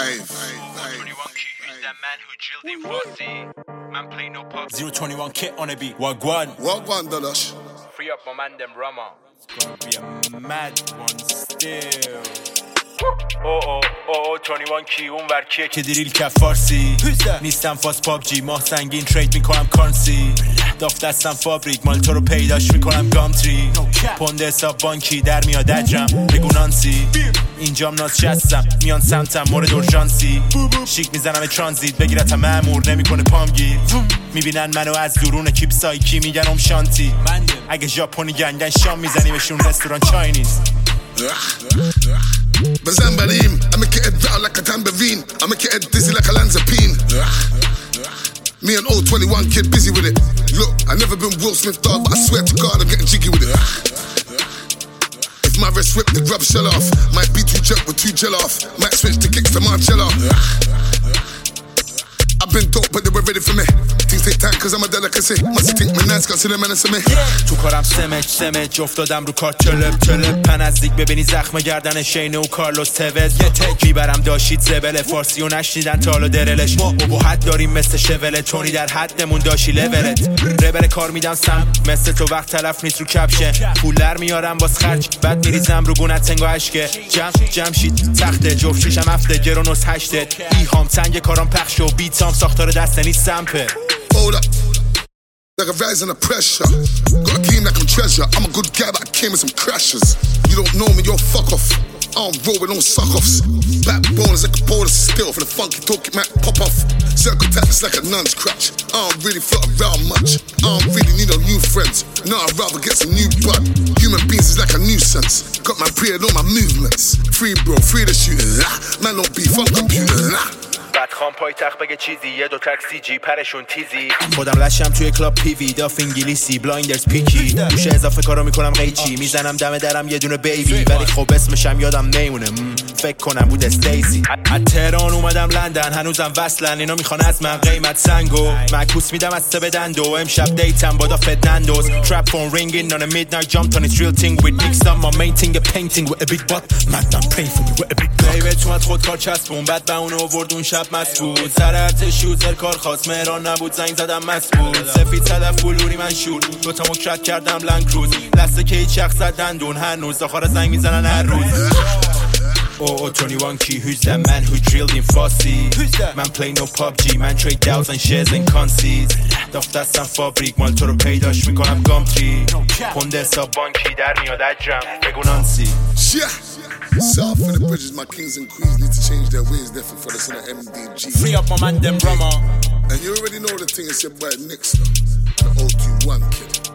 021 Kit on a beat. Wagwan. Wagwan, Dalash. Free up my man, them Rama. It's gonna be a mad one still. 21 کی اون ور کیه که دیریل که فارسی نیستم فاس پابجی ماه سنگین ترید میکنم کارنسی داف دستم فابریک مال تو رو پیداش میکنم گامتری پوند حساب بانکی در میاد اجرم بگو نانسی اینجام ناز شستم میان سمتم مورد اورژانسی شیک میزنم ترانزیت بگیرتم مأمور نمیکنه پامگیر میبینن منو از دورون کیپ سایکی میگن ام شانتی اگه ژاپنی گنگن شام میزنیمشون رستوران چاینیز بزن بریم I make your head rattle like a tambourine I make your head dizzy like a Lanzapine Me and old 21 kid busy with it Look, I never been Will Smith dog But I swear to God I'm getting jiggy with it If my wrist whip the grub shell off Might be too jet with too gel off Might switch the kicks to Marcella I've been dope but they were ready for me Things take time cause I'm a delicacy Must think me nice got see them menace me تو کارم سمج افتادم رو کار تلپ پن نزدیک ببینی زخم گردن شینه و کارلوس توز یه تک میبرم داشید زبله فارسی و نشنیدن تا حالا درلش ما ابهت داریم مثل شوله تونی در حدمون داشی لولت ربر کار میدم سم مثل تو وقت تلف نیست رو کپشن پولر میارم باز خرج بعد میریزم رو گونت تنگا عشقه جمشید تخته جفت شیشم هفته گرونوس هشتت ایهام تنگ کارام پخش و بیتام ساختار دستنی سمپه Hold up, like a rise under pressure. Got a game like I'm treasure. I'm a good guy, but I came with some crashes. You don't know me, you're fuck off. I don't roll with no suck offs. Backbone is like a bowl of steel for the funky talk, it might pop off. Circle tap is like a nun's crutch. I don't really float around much. I don't really need no new friends. No, I'd rather get some new blood. Human beings is like a nuisance. Got my pre and all my movements. Free bro, free the shooter. Man don't beef on computer. بعد خام پایتخت بگه چیزی یه دو تاکسی جی پرشون تیزی خودم لشم توی کلاب پیوی داف انگلیسی بلایندرز پیکی دوشه اضافه کارو میکنم قیچی میزنم دم درم یه دونه بیبی ولی خب اسمشم یادم نمیمونه فکر کنم بود استیسی از تهران اومدم لندن هنوزم وصلن اینا میخوان از من قیمت سنگو معکوس میدم از سه بدندو امشب دیتم با دافت نندوز trap phone ringing on a midnight jump on it's real thing with mixed up my main thing a painting with a big butt madam paying for me with a big butt baby تو از خود کار چسبون بعد به اون آوردون شب مسئول سر ارتش شوزر کار خواست مهران نبود زنگ زدم مسئول سفید صدف بلوری من شور دوتا مکرد کردم لنگ کروز لسته که هیچ شخص دندون هنوز داخل زنگ میزنن هر روز 21 key, who's that man who drilled in Fossey? Man play no PUBG, man trade doubts and shares and concedes داف دستم فابریک مال تو رو پیداش میکنم گامتری پوند حساب بانکی در میاد اجرم بگو نانسی South of the bridges, my kings and queens need to change their ways, different for us in the MDG. Free up my man, them Rama. And you already know the thing, it's your boy Nixon, the 021 kid.